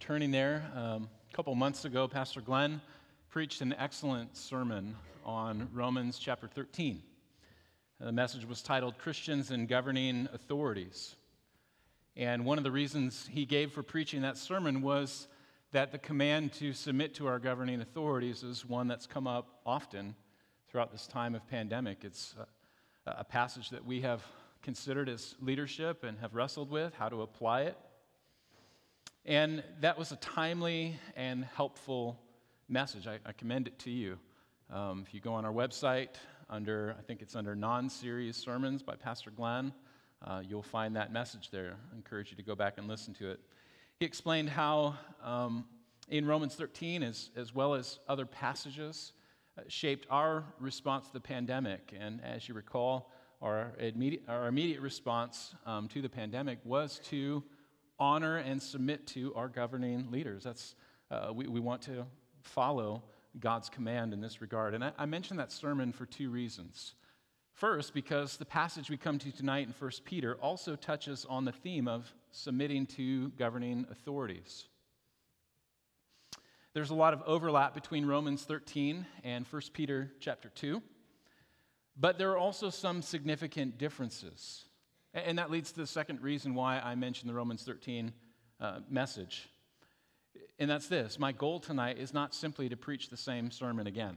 turning there. A couple months ago, Pastor Glenn preached an excellent sermon on Romans chapter 13. The message was titled Christians and Governing Authorities. And one of the reasons he gave for preaching that sermon was that the command to submit to our governing authorities is one that's come up often throughout this time of pandemic. It's a passage that we have considered as leadership and have wrestled with, how to apply it. And that was a timely and helpful message. I commend it to you. If you go on our website, I think it's under non-series sermons by Pastor Glenn, you'll find that message there. I encourage you to go back and listen to it. He explained how in Romans 13, as well as other passages, shaped our response to the pandemic. And as you recall, our immediate response to the pandemic was to honor and submit to our governing leaders. We want to follow God's command in this regard. And I mentioned that sermon for two reasons. First, because the passage we come to tonight in 1 Peter also touches on the theme of submitting to governing authorities. There's a lot of overlap between Romans 13 and 1 Peter chapter 2, but there are also some significant differences. And that leads to the second reason why I mentioned the Romans 13 message. And that's this: my goal tonight is not simply to preach the same sermon again,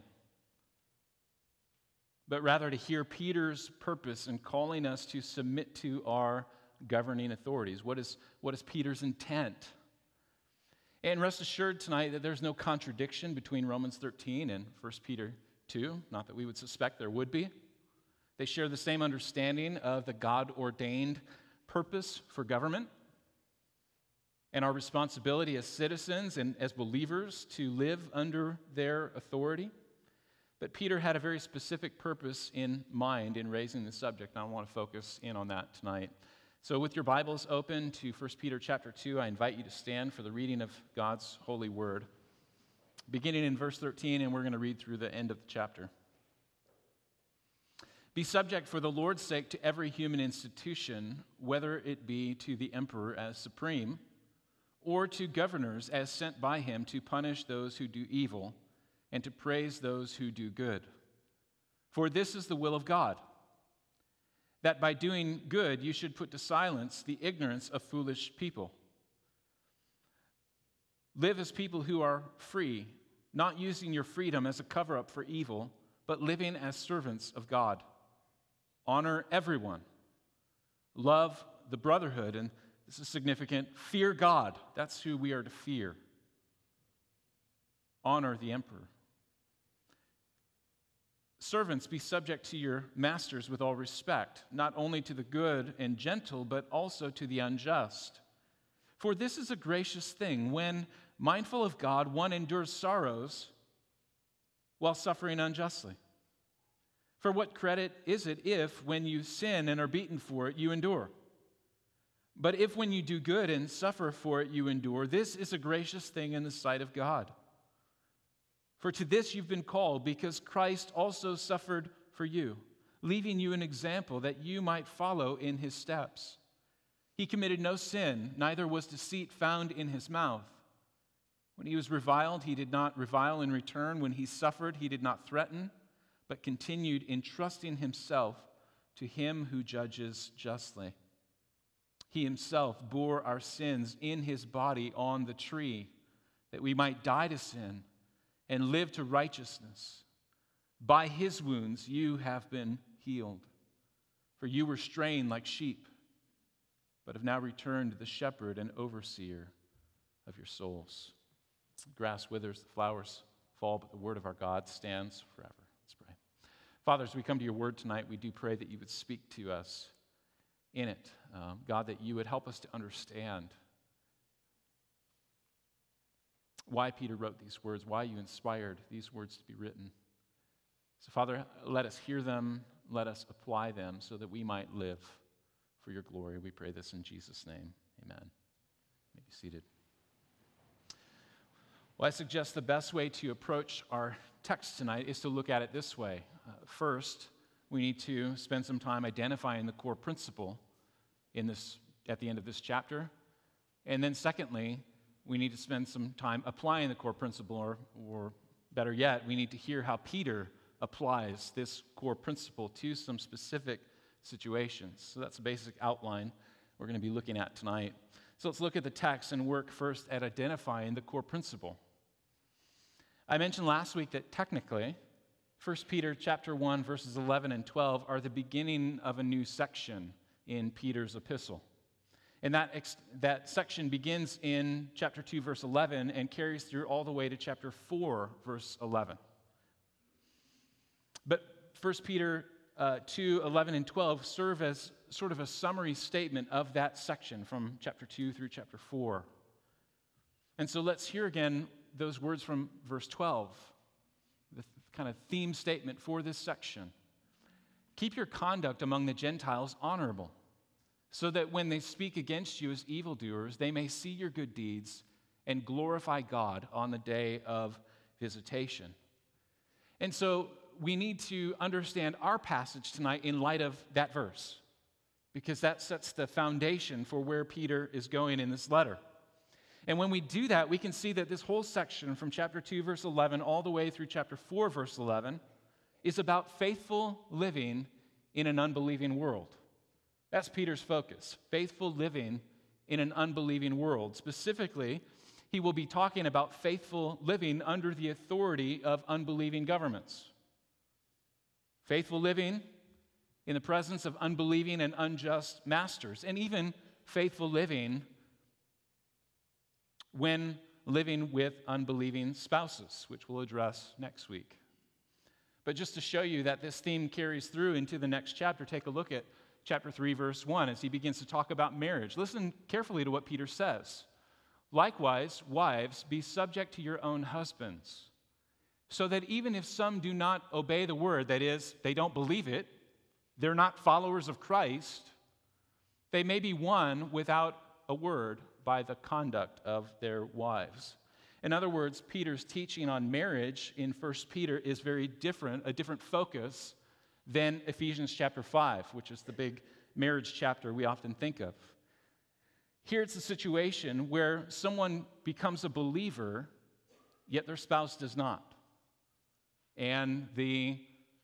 but rather to hear Peter's purpose in calling us to submit to our governing authorities. What is Peter's intent? And rest assured tonight that there's no contradiction between Romans 13 and 1 Peter 2, not that we would suspect there would be. They share the same understanding of the God-ordained purpose for government and our responsibility as citizens and as believers to live under their authority. But Peter had a very specific purpose in mind in raising the subject, and I want to focus in on that tonight. So with your Bibles open to 1 Peter chapter 2, I invite you to stand for the reading of God's holy word. Beginning in verse 13, and we're going to read through the end of the chapter. Be subject for the Lord's sake to every human institution, whether it be to the emperor as supreme, or to governors as sent by him to punish those who do evil and to praise those who do good. For this is the will of God, that by doing good you should put to silence the ignorance of foolish people. Live as people who are free, not using your freedom as a cover-up for evil, but living as servants of God. Honor everyone. Love the brotherhood, and this is significant. Fear God. That's who we are to fear. Honor the emperor. Servants, be subject to your masters with all respect, not only to the good and gentle, but also to the unjust. For this is a gracious thing, when, mindful of God, one endures sorrows while suffering unjustly. For what credit is it if, when you sin and are beaten for it, you endure? But if when you do good and suffer for it, you endure, this is a gracious thing in the sight of God. For to this you've been called, because Christ also suffered for you, leaving you an example that you might follow in his steps. He committed no sin, neither was deceit found in his mouth. When he was reviled, he did not revile in return. When he suffered, he did not threaten, but continued entrusting himself to him who judges justly. He himself bore our sins in his body on the tree, that we might die to sin and live to righteousness. By his wounds you have been healed. For you were straying like sheep, but have now returned to the shepherd and overseer of your souls. The grass withers, the flowers fall, but the word of our God stands forever. Let's pray. Father, as we come to your word tonight, we do pray that you would speak to us in it. God, that you would help us to understand why Peter wrote these words, why you inspired these words to be written. So, Father, let us hear them, let us apply them so that we might live for your glory. We pray this in Jesus' name. Amen. You may be seated. Well, I suggest the best way to approach our text tonight is to look at it this way. First, we need to spend some time identifying the core principle at the end of this chapter. And then secondly, we need to spend some time applying the core principle, or better yet, we need to hear how Peter applies this core principle to some specific situations. So that's the basic outline we're going to be looking at tonight. So let's look at the text and work first at identifying the core principle. I mentioned last week that technically, 1 Peter chapter 1, verses 11 and 12 are the beginning of a new section in Peter's epistle. And that section begins in chapter 2, verse 11, and carries through all the way to chapter 4, verse 11. But 1 Peter 2, 11 and 12 serve as sort of a summary statement of that section from chapter 2 through chapter 4. And so let's hear again those words from verse 12, the kind of theme statement for this section. Keep your conduct among the Gentiles honorable, so that when they speak against you as evildoers, they may see your good deeds and glorify God on the day of visitation. And so we need to understand our passage tonight in light of that verse, because that sets the foundation for where Peter is going in this letter. And when we do that, we can see that this whole section from chapter 2, verse 11, all the way through chapter 4, verse 11, is about faithful living in an unbelieving world. That's Peter's focus, faithful living in an unbelieving world. Specifically, he will be talking about faithful living under the authority of unbelieving governments. Faithful living in the presence of unbelieving and unjust masters, and even faithful living when living with unbelieving spouses, which we'll address next week. But just to show you that this theme carries through into the next chapter, take a look at chapter 3, verse 1, as he begins to talk about marriage. Listen carefully to what Peter says. Likewise, wives, be subject to your own husbands, so that even if some do not obey the word, that is, they don't believe it, they're not followers of Christ, they may be won without a word by the conduct of their wives. In other words, Peter's teaching on marriage in 1 Peter is very different, a different focus than Ephesians chapter 5, which is the big marriage chapter we often think of. Here it's a situation where someone becomes a believer, yet their spouse does not. And the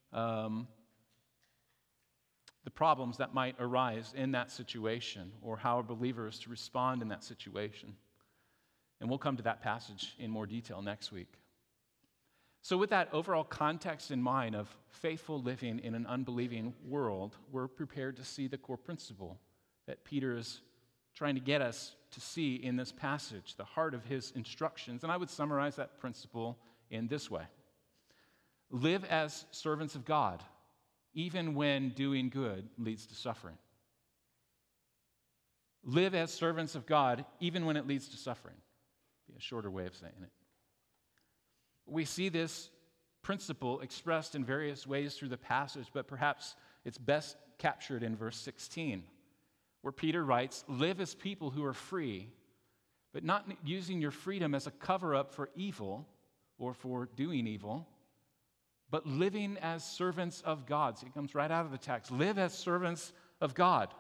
problems that might arise in that situation, or how a believer is to respond in that situation. And we'll come to that passage in more detail next week. So with that overall context in mind of faithful living in an unbelieving world, we're prepared to see the core principle that Peter is trying to get us to see in this passage, the heart of his instructions. And I would summarize that principle in this way. Live as servants of God, even when doing good leads to suffering. Live as servants of God, even when it leads to suffering. Be a shorter way of saying it. We see this principle expressed in various ways through the passage, but perhaps it's best captured in verse 16, where Peter writes, live as people who are free, but not using your freedom as a cover-up for evil or for doing evil, but living as servants of God. So it comes right out of the text. Live as servants of God.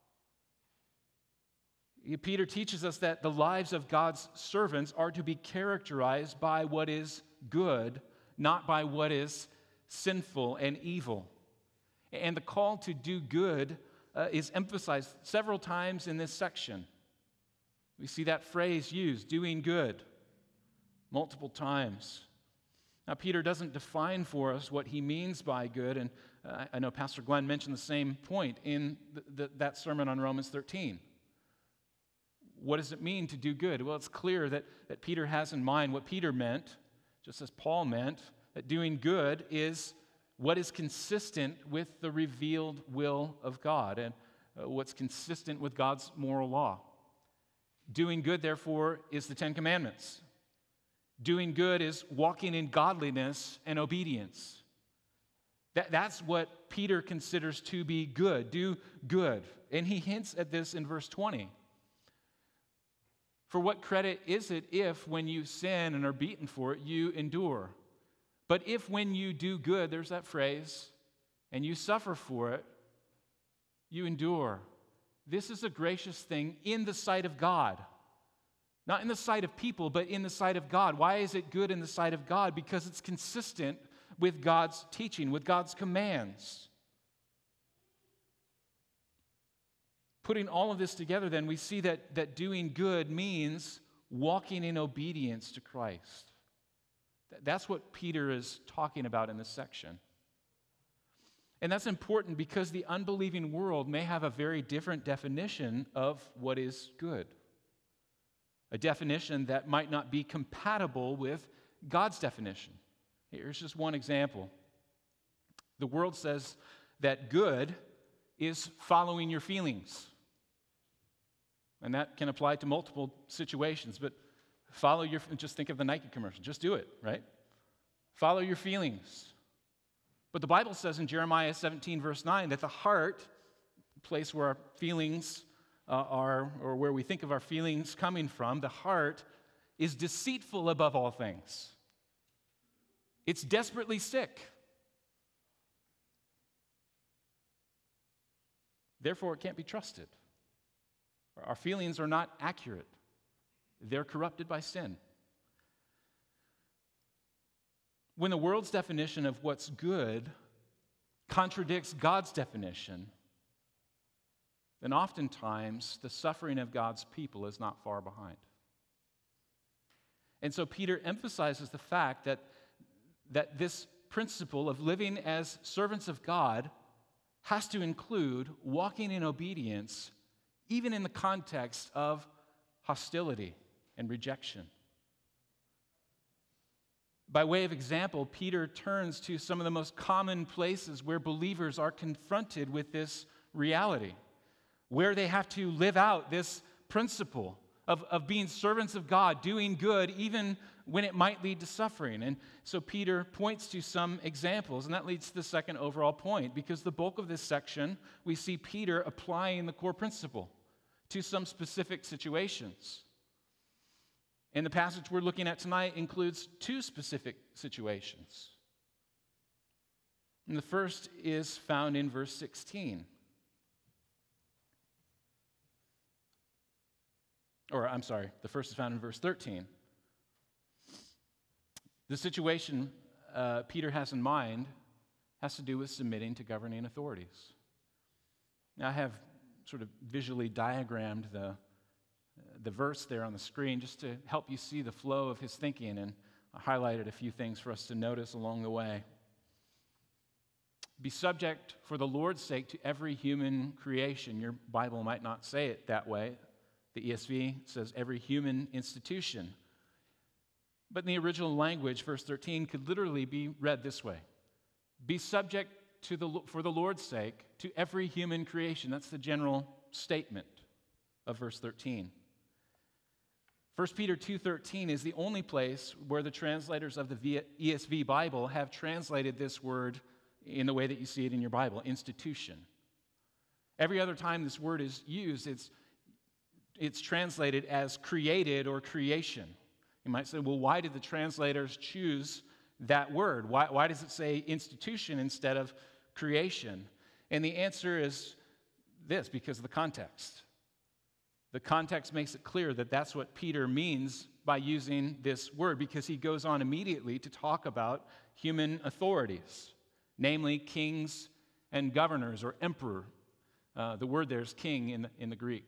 Peter teaches us that the lives of God's servants are to be characterized by what is good, not by what is sinful and evil. And the call to do good is emphasized several times in this section. We see that phrase used, doing good, multiple times. Now, Peter doesn't define for us what he means by good, and I know Pastor Glenn mentioned the same point in that sermon on Romans 13. What does it mean to do good? Well, it's clear that Peter has in mind what Peter meant, just as Paul meant, that doing good is what is consistent with the revealed will of God and what's consistent with God's moral law. Doing good, therefore, is the Ten Commandments. Doing good is walking in godliness and obedience. That's what Peter considers to be good. Do good. And he hints at this in verse 20. For what credit is it if, when you sin and are beaten for it, you endure? But if when you do good, there's that phrase, and you suffer for it, you endure. This is a gracious thing in the sight of God. Not in the sight of people, but in the sight of God. Why is it good in the sight of God? Because it's consistent with God's teaching, with God's commands. Putting all of this together, then, we see that doing good means walking in obedience to Christ. That's what Peter is talking about in this section. And that's important because the unbelieving world may have a very different definition of what is good. A definition that might not be compatible with God's definition. Here's just one example. The world says that good is following your feelings. And that can apply to multiple situations, but just think of the Nike commercial. Just do it, right? Follow your feelings. But the Bible says in Jeremiah 17, verse 9, that the heart, the place where our feelings are, or where we think of our feelings coming from, the heart is deceitful above all things. It's desperately sick. Therefore, it can't be trusted. Our feelings are not accurate. They're corrupted by sin. When the world's definition of what's good contradicts God's definition, then oftentimes the suffering of God's people is not far behind. And so Peter emphasizes the fact that this principle of living as servants of God has to include walking in obedience, even in the context of hostility and rejection. By way of example, Peter turns to some of the most common places where believers are confronted with this reality, where they have to live out this principle of being servants of God, doing good even when it might lead to suffering. And so Peter points to some examples, and that leads to the second overall point, because the bulk of this section, we see Peter applying the core principle to some specific situations. And the passage we're looking at tonight includes two specific situations. And the first is found in verse 16. The first is found in verse 13. The situation Peter has in mind has to do with submitting to governing authorities. Now, I have sort of visually diagrammed the verse there on the screen just to help you see the flow of his thinking, and I highlighted a few things for us to notice along the way. Be subject for the Lord's sake to every human creation. Your Bible might not say it that way. The ESV says every human institution. But in the original language, verse 13 could literally be read this way. Be subject for the Lord's sake to every human creation. That's the general statement of verse 13. 1 Peter 2:13 is the only place where the translators of the ESV Bible have translated this word in the way that you see it in your Bible, institution. Every other time this word is used, it's translated as created or creation. You might say, well, why did the translators choose that word? Why does it say institution instead of creation? And the answer is this, because of the context. The context makes it clear that that's what Peter means by using this word, because he goes on immediately to talk about human authorities, namely kings and governors or emperor. The word there is king in the Greek.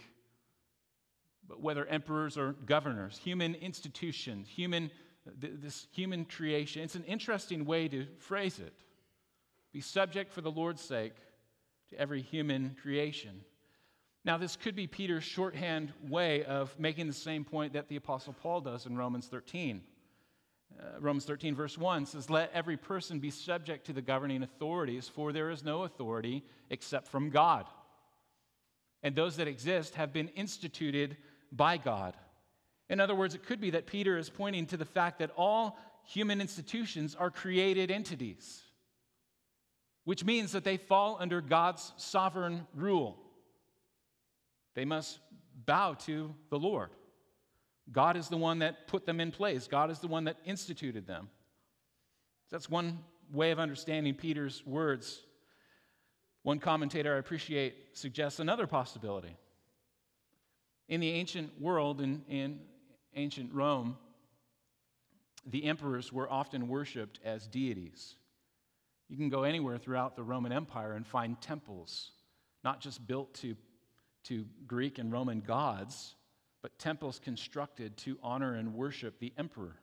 But whether emperors or governors, human institutions, this human creation, it's an interesting way to phrase it. Be subject for the Lord's sake to every human creation. Now, this could be Peter's shorthand way of making the same point that the Apostle Paul does in Romans 13. Romans 13, verse 1 says, let every person be subject to the governing authorities, for there is no authority except from God. And those that exist have been instituted by God. In other words, it could be that Peter is pointing to the fact that all human institutions are created entities, which means that they fall under God's sovereign rule. They must bow to the Lord. God is the one that put them in place. God is the one that instituted them. That's one way of understanding Peter's words. One commentator I appreciate suggests another possibility. In the ancient world and ancient Rome, the emperors were often worshipped as deities. You can go anywhere throughout the Roman Empire and find temples, not just built to Greek and Roman gods, but temples constructed to honor and worship the emperor.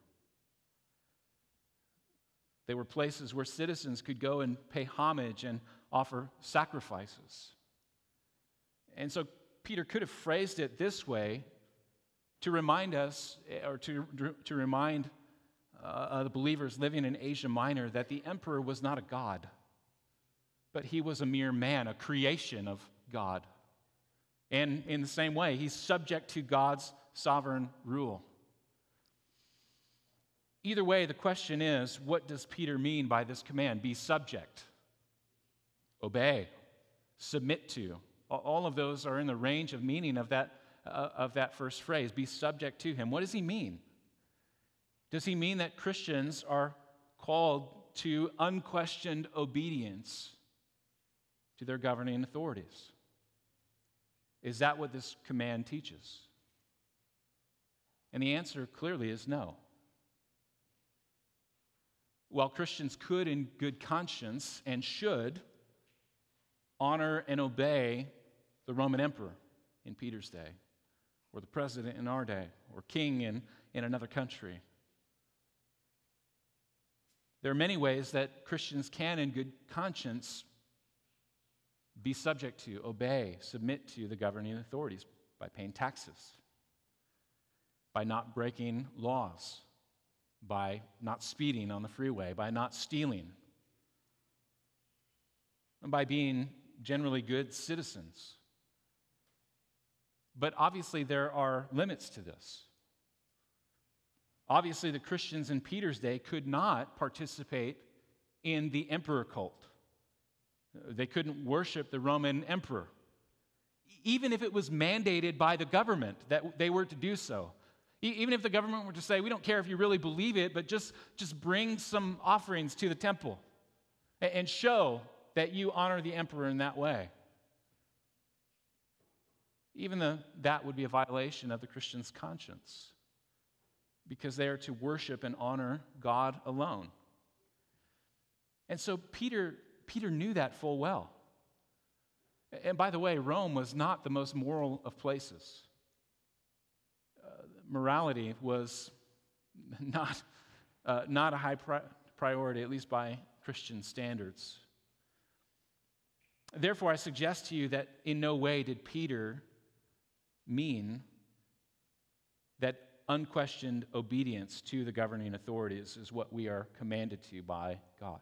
They were places where citizens could go and pay homage and offer sacrifices. And so Peter could have phrased it this way to remind us, or to remind the believers living in Asia Minor, that the emperor was not a god, but he was a mere man, a creation of God. And in the same way, he's subject to God's sovereign rule. Either way, the question is, what does Peter mean by this command? Be subject, obey, submit to. All of those are in the range of meaning of that first phrase, be subject to him. What does he mean? Does he mean that Christians are called to unquestioned obedience to their governing authorities? Is that what this command teaches? And the answer clearly is no. While Christians could, in good conscience, and should honor and obey the Roman emperor in Peter's day, or the president in our day, or king in another country, there are many ways that Christians can, in good conscience, be subject to, obey, submit to the governing authorities: by paying taxes, by not breaking laws, by not speeding on the freeway, by not stealing, and by being generally good citizens. But obviously there are limits to this. Obviously, the Christians in Peter's day could not participate in the emperor cult. They couldn't worship the Roman emperor, even if it was mandated by the government that they were to do so. Even if the government were to say, we don't care if you really believe it, but just bring some offerings to the temple and show that you honor the emperor in that way. Even that would be a violation of the Christian's conscience, because they are to worship and honor God alone. And so Peter knew that full well. And by the way, Rome was not the most moral of places. Morality was not a high priority, at least by Christian standards. Therefore, I suggest to you that in no way did Peter mean that unquestioned obedience to the governing authorities is what we are commanded to by God.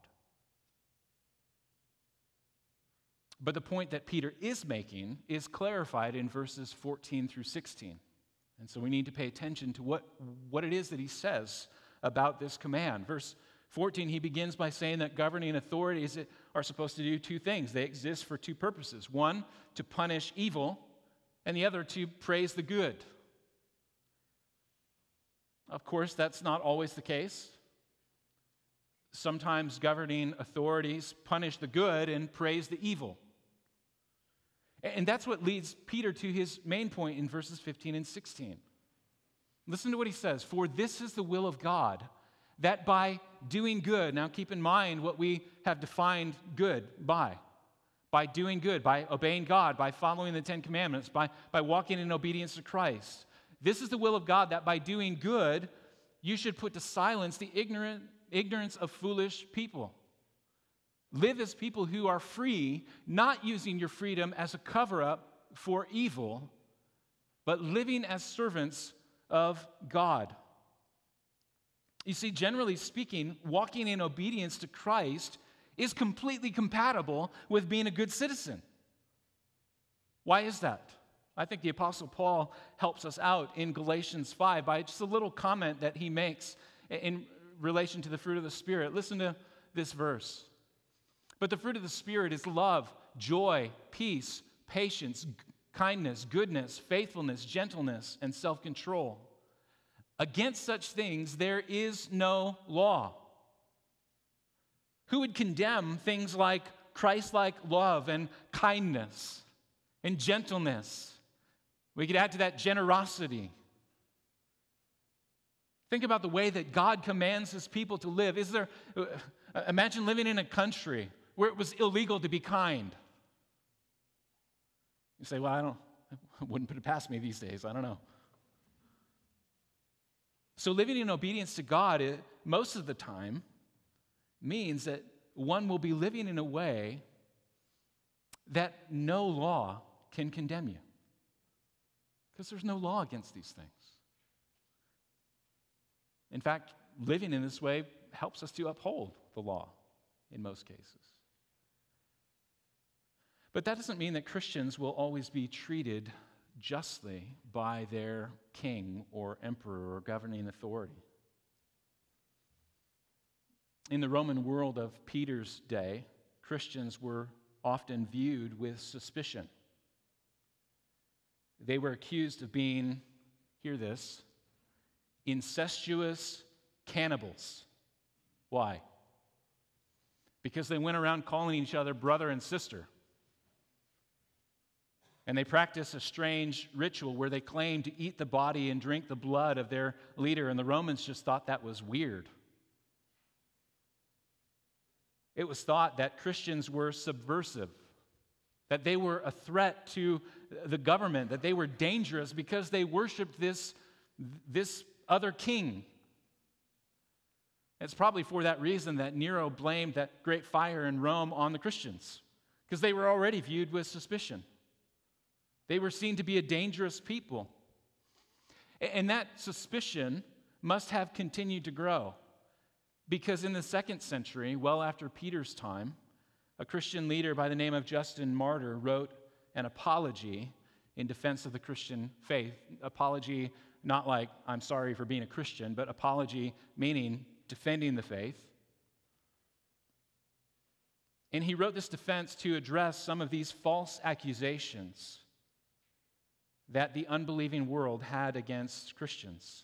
But the point that Peter is making is clarified in verses 14 through 16. And so we need to pay attention to what it is that he says about this command. Verse 14, he begins by saying that governing authorities are supposed to do two things. They exist for two purposes. One, to punish evil, and the other, to praise the good. Of course, that's not always the case. Sometimes governing authorities punish the good and praise the evil. And that's what leads Peter to his main point in verses 15 and 16. Listen to what he says. For this is the will of God, that by doing good, now keep in mind what we have defined good by doing good, by obeying God, by following the Ten Commandments, by walking in obedience to Christ. This is the will of God, that by doing good, you should put to silence the ignorance of foolish people. Live as people who are free, not using your freedom as a cover-up for evil, but living as servants of God. You see, generally speaking, walking in obedience to Christ is completely compatible with being a good citizen. Why is that? I think the Apostle Paul helps us out in Galatians 5 by just a little comment that he makes in relation to the fruit of the Spirit. Listen to this verse. But the fruit of the Spirit is love, joy, peace, patience, kindness, goodness, faithfulness, gentleness, and self-control. Against such things there is no law. Who would condemn things like Christ-like love and kindness and gentleness? We could add to that generosity. Think about the way that God commands his people to live. Imagine living in a country where it was illegal to be kind. You say, well, I wouldn't put it past me these days. I don't know. So living in obedience to God, most of the time, means that one will be living in a way that no law can condemn you. Because there's no law against these things. In fact, living in this way helps us to uphold the law in most cases. But that doesn't mean that Christians will always be treated justly by their king or emperor or governing authority. In the Roman world of Peter's day, Christians were often viewed with suspicion. They were accused of being, hear this, incestuous cannibals. Why? Because they went around calling each other brother and sister. And they practiced a strange ritual where they claimed to eat the body and drink the blood of their leader, and the Romans just thought that was weird. It was thought that Christians were subversive, that they were a threat to the government, that they were dangerous because they worshiped this other king. It's probably for that reason that Nero blamed that great fire in Rome on the Christians, because they were already viewed with suspicion. They were seen to be a dangerous people. And that suspicion must have continued to grow, because in the 2nd century, well after Peter's time, a Christian leader by the name of Justin Martyr wrote an apology in defense of the Christian faith. Apology, not like, I'm sorry for being a Christian, but apology meaning defending the faith. And he wrote this defense to address some of these false accusations that the unbelieving world had against Christians.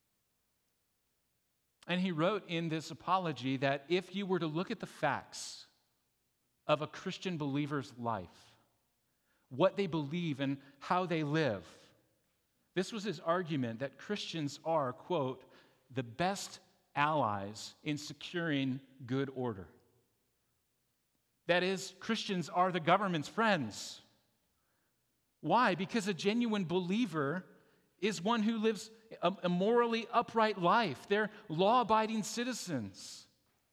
And he wrote in this apology that if you were to look at the facts of a Christian believer's life, what they believe and how they live, this was his argument that Christians are, quote, the best allies in securing good order. That is, Christians are the government's friends. Why? Because a genuine believer is one who lives a morally upright life. They're law-abiding citizens.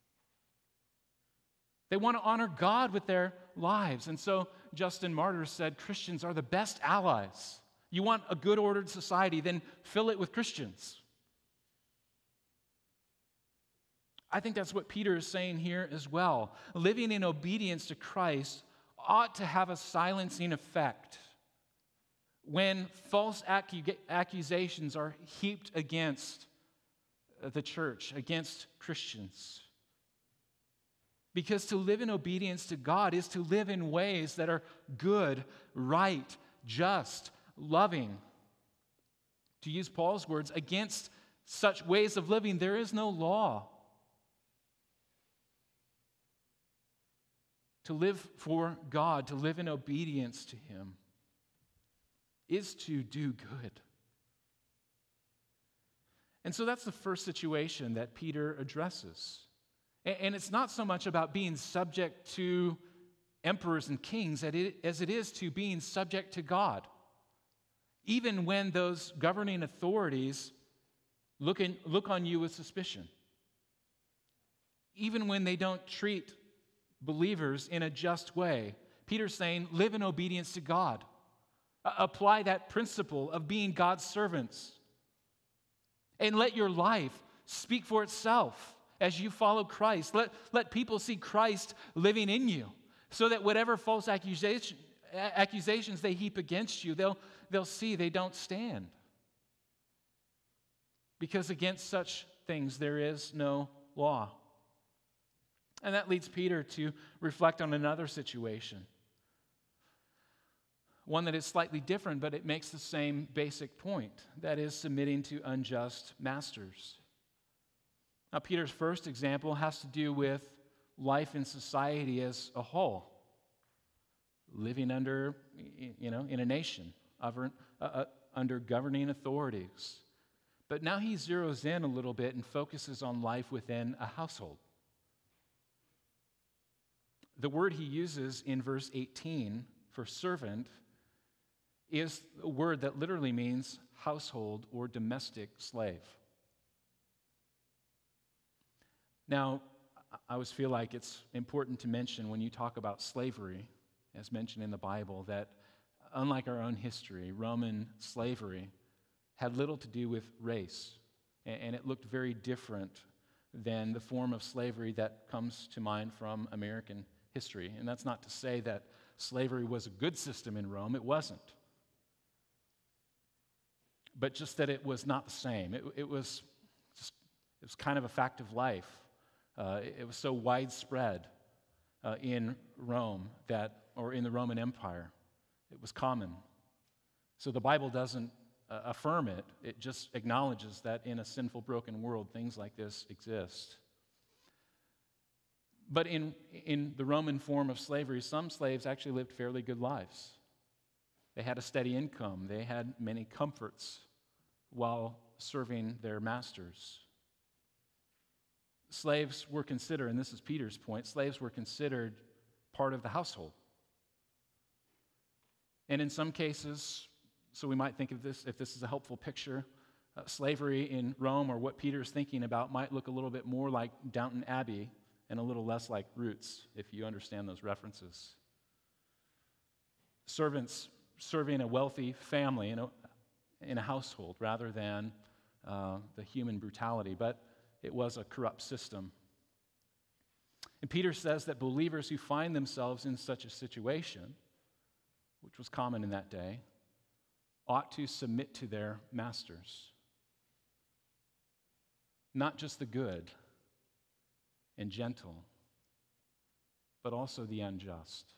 They want to honor God with their lives. And so Justin Martyr said Christians are the best allies. You want a good ordered society, then fill it with Christians. I think that's what Peter is saying here as well. Living in obedience to Christ ought to have a silencing effect when false accusations are heaped against the church, against Christians. Because to live in obedience to God is to live in ways that are good, right, just, loving. To use Paul's words, against such ways of living, there is no law. To live for God, to live in obedience to Him, is to do good. And so that's the first situation that Peter addresses. And it's not so much about being subject to emperors and kings as it is to being subject to God. Even when those governing authorities look on you with suspicion. Even when they don't treat believers in a just way. Peter's saying, live in obedience to God. Apply that principle of being God's servants. And let your life speak for itself as you follow Christ. Let people see Christ living in you, so that whatever false accusations they heap against you, they'll see they don't stand. Because against such things there is no law. And that leads Peter to reflect on another situation. One that is slightly different, but it makes the same basic point. That is, submitting to unjust masters. Now, Peter's first example has to do with life in society as a whole. Living under, in a nation, under governing authorities. But now he zeroes in a little bit and focuses on life within a household. The word he uses in verse 18 for servant is a word that literally means household or domestic slave. Now, I always feel like it's important to mention when you talk about slavery, as mentioned in the Bible, that unlike our own history, Roman slavery had little to do with race, and it looked very different than the form of slavery that comes to mind from American history. And that's not to say that slavery was a good system in Rome. It wasn't. But just that it was not the same. It was kind of a fact of life. It was so widespread in Rome or in the Roman Empire. It was common. So the Bible doesn't affirm it. It just acknowledges that in a sinful, broken world, things like this exist. But in the Roman form of slavery, some slaves actually lived fairly good lives. They had a steady income. They had many comforts while serving their masters. Slaves were considered, and this is Peter's point, slaves were considered part of the household. And in some cases, so we might think of this, if this is a helpful picture, slavery in Rome, or what Peter's thinking about, might look a little bit more like Downton Abbey and a little less like Roots, if you understand those references. Servants serving a wealthy family in a household rather than the human brutality, but it was a corrupt system. And Peter says that believers who find themselves in such a situation, which was common in that day, ought to submit to their masters. Not just the good and gentle, but also the unjust.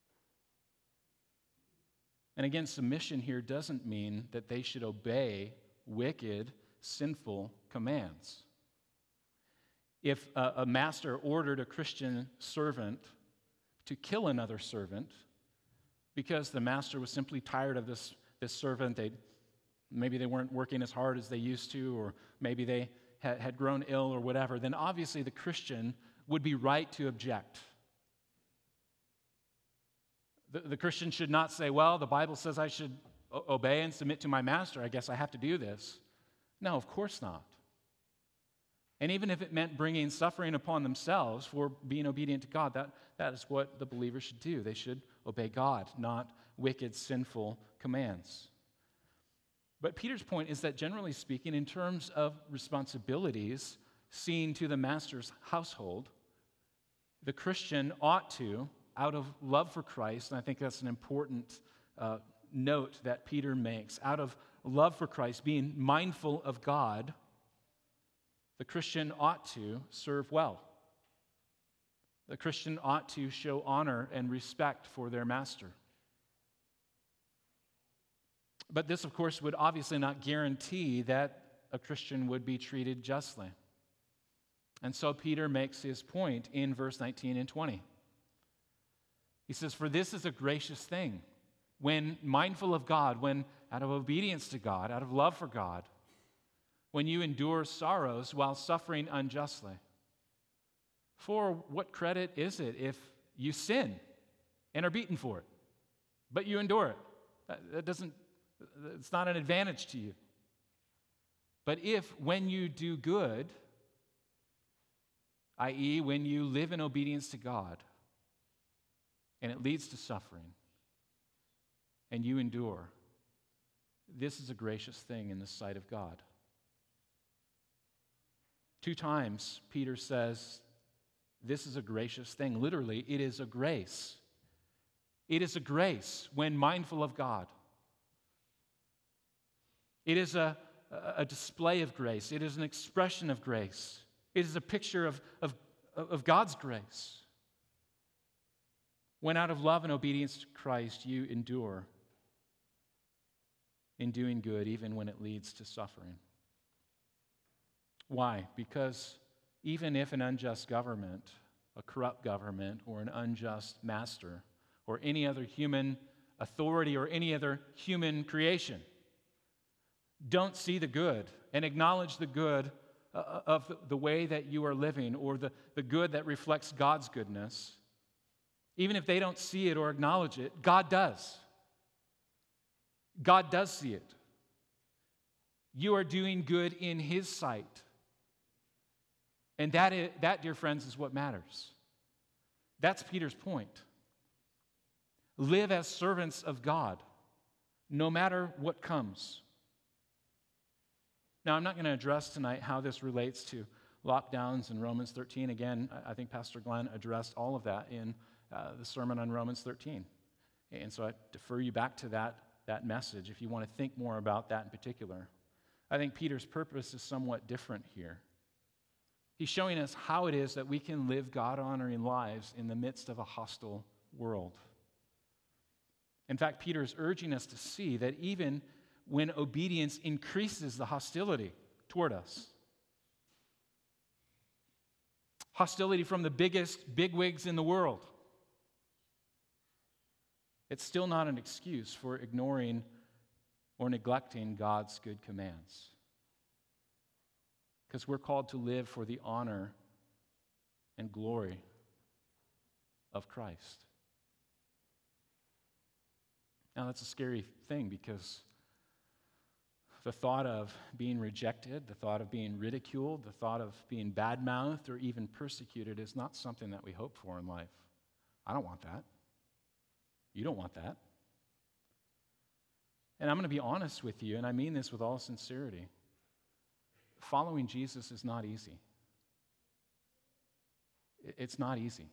And again, submission here doesn't mean that they should obey wicked, sinful commands. If a master ordered a Christian servant to kill another servant because the master was simply tired of this servant, maybe they weren't working as hard as they used to, or maybe they had grown ill or whatever, then obviously the Christian would be right to object. The Christian should not say, well, the Bible says I should obey and submit to my master. I guess I have to do this. No, of course not. And even if it meant bringing suffering upon themselves for being obedient to God, that is what the believer should do. They should obey God, not wicked, sinful commands. But Peter's point is that generally speaking, in terms of responsibilities seen to the master's household, the Christian ought to, out of love for Christ, and I think that's an important note that Peter makes, out of love for Christ, being mindful of God, the Christian ought to serve well. The Christian ought to show honor and respect for their master. But this, of course, would obviously not guarantee that a Christian would be treated justly. And so Peter makes his point in verse 19 and 20. He says, "For this is a gracious thing, when mindful of God, when out of obedience to God, out of love for God, when you endure sorrows while suffering unjustly. For what credit is it if you sin and are beaten for it, but you endure it? It's not an advantage to you. But if when you do good, i.e., when you live in obedience to God, and it leads to suffering, and you endure, this is a gracious thing in the sight of God." 2 times, Peter says, this is a gracious thing. Literally, it is a grace. It is a grace when mindful of God. It is a display of grace. It is an expression of grace. It is a picture of God's grace. When out of love and obedience to Christ, you endure in doing good, even when it leads to suffering. Why? Because even if an unjust government, a corrupt government, or an unjust master, or any other human authority or any other human creation don't see the good and acknowledge the good of the way that you are living, or the good that reflects God's goodness, even if they don't see it or acknowledge it, God does. God does see it. You are doing good in His sight. And that, dear friends, is what matters. That's Peter's point. Live as servants of God, no matter what comes. Now, I'm not going to address tonight how this relates to lockdowns in Romans 13. Again, I think Pastor Glenn addressed all of that in the sermon on Romans 13. And so I defer you back to that message if you want to think more about that in particular. I think Peter's purpose is somewhat different here. He's showing us how it is that we can live God-honoring lives in the midst of a hostile world. In fact, Peter is urging us to see that even when obedience increases the hostility toward us, hostility from the biggest bigwigs in the world, it's still not an excuse for ignoring or neglecting God's good commands. Because we're called to live for the honor and glory of Christ. Now, that's a scary thing, because the thought of being rejected, the thought of being ridiculed, the thought of being bad-mouthed or even persecuted is not something that we hope for in life. I don't want that. You don't want that. And I'm going to be honest with you, and I mean this with all sincerity. Following Jesus is not easy. It's not easy.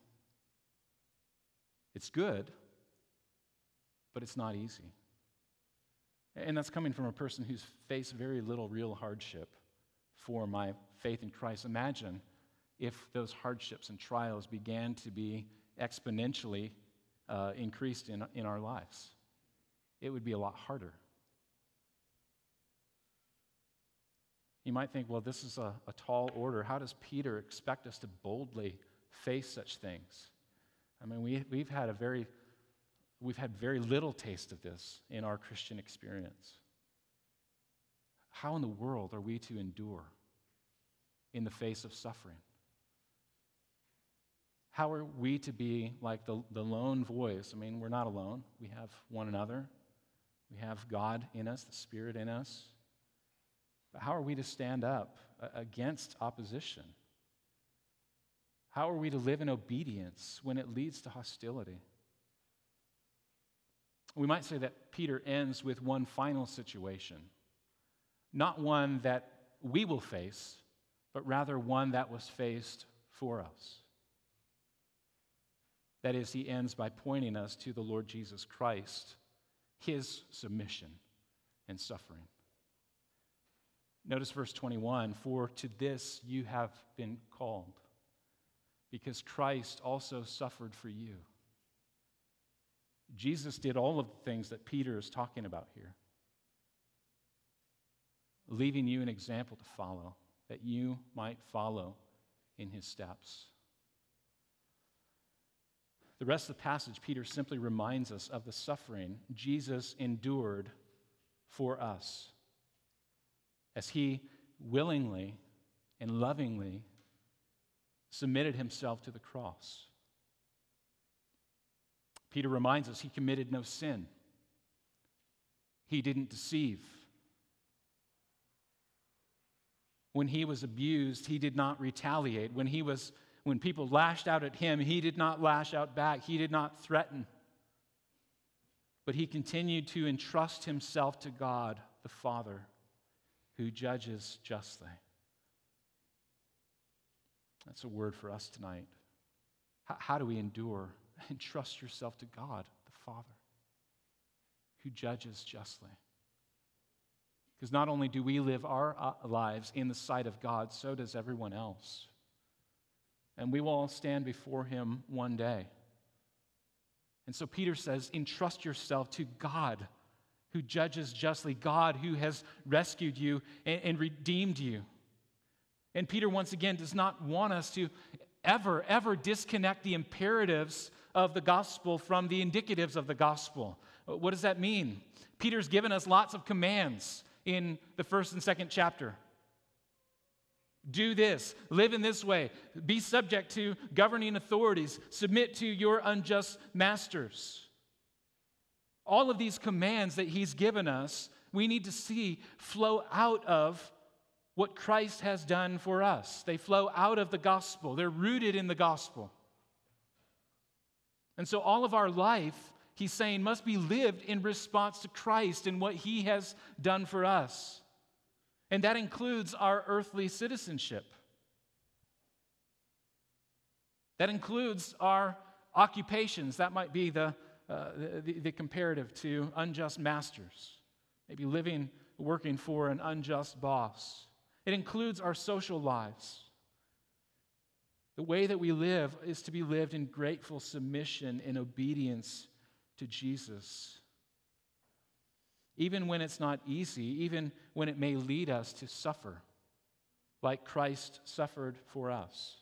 It's good, but it's not easy. And that's coming from a person who's faced very little real hardship for my faith in Christ. Imagine if those hardships and trials began to be exponentially increased in our lives. It would be a lot harder. You might think, well, this is a tall order. How does Peter expect us to boldly face such things? I mean, we've had very little taste of this in our Christian experience. How in the world are we to endure in the face of suffering? How are we to be like the lone voice? I mean, we're not alone. We have one another. We have God in us, the Spirit in us. But how are we to stand up against opposition? How are we to live in obedience when it leads to hostility? We might say that Peter ends with one final situation, not one that we will face, but rather one that was faced for us. That is, he ends by pointing us to the Lord Jesus Christ, His submission and suffering. Notice verse 21, "For to this you have been called, because Christ also suffered for you." Jesus did all of the things that Peter is talking about here, leaving you an example to follow, that you might follow in His steps. The rest of the passage, Peter simply reminds us of the suffering Jesus endured for us, as He willingly and lovingly submitted Himself to the cross. Peter reminds us He committed no sin. He didn't deceive. When He was abused, He did not retaliate. When people lashed out at Him, He did not lash out back. He did not threaten. But He continued to entrust Himself to God the Father, who judges justly. That's a word for us tonight. How do we endure? Entrust yourself to God the Father, who judges justly. Because not only do we live our lives in the sight of God, so does everyone else. And we will all stand before Him one day. And so Peter says, entrust yourself to God, who judges justly, God who has rescued you and redeemed you. And Peter, once again, does not want us to ever disconnect the imperatives of the gospel from the indicatives of the gospel. What does that mean? Peter's given us lots of commands in the first and second chapter. Do this, live in this way, be subject to governing authorities, submit to your unjust masters. All of these commands that he's given us, we need to see flow out of what Christ has done for us. They flow out of the gospel. They're rooted in the gospel. And so all of our life, he's saying, must be lived in response to Christ and what he has done for us. And that includes our earthly citizenship. That includes our occupations. That might be the comparative to unjust masters. Maybe working for an unjust boss. It includes our social lives. The way that we live is to be lived in grateful submission and obedience to Jesus. Even when it's not easy, even when it may lead us to suffer, like Christ suffered for us.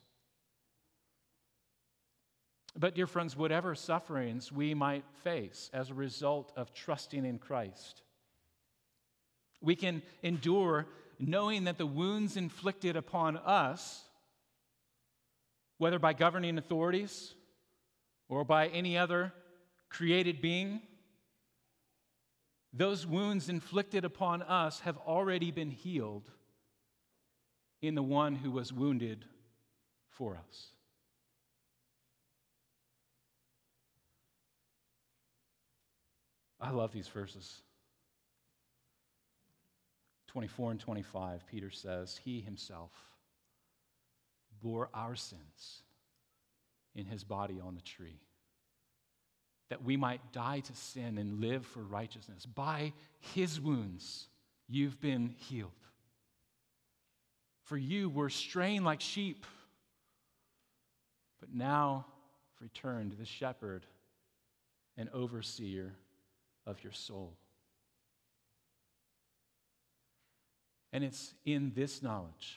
But, dear friends, whatever sufferings we might face as a result of trusting in Christ, we can endure knowing that the wounds inflicted upon us, whether by governing authorities or by any other created being, those wounds inflicted upon us have already been healed in the one who was wounded for us. I love these verses. 24 and 25, Peter says, he himself bore our sins in his body on the tree, that we might die to sin and live for righteousness. By his wounds, you've been healed. For you were straying like sheep, but now have returned to the shepherd and overseer of your soul. And it's in this knowledge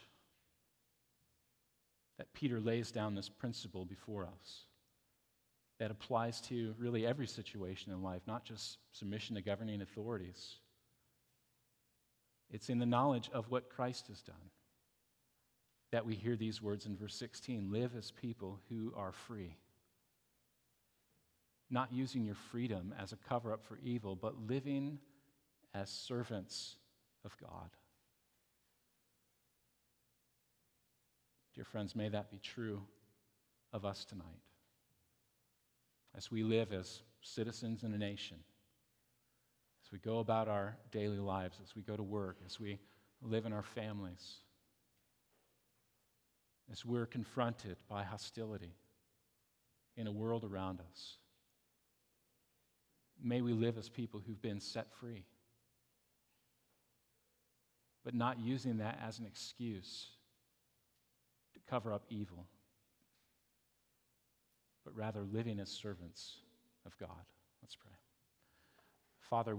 that Peter lays down this principle before us that applies to really every situation in life, not just submission to governing authorities. It's in the knowledge of what Christ has done that we hear these words in verse 16, live as people who are free. Not using your freedom as a cover-up for evil, but living as servants of God. Dear friends, may that be true of us tonight. As we live as citizens in a nation, as we go about our daily lives, as we go to work, as we live in our families, as we're confronted by hostility in a world around us, may we live as people who've been set free, but not using that as an excuse to cover up evil, but rather living as servants of God. Let's pray. Father,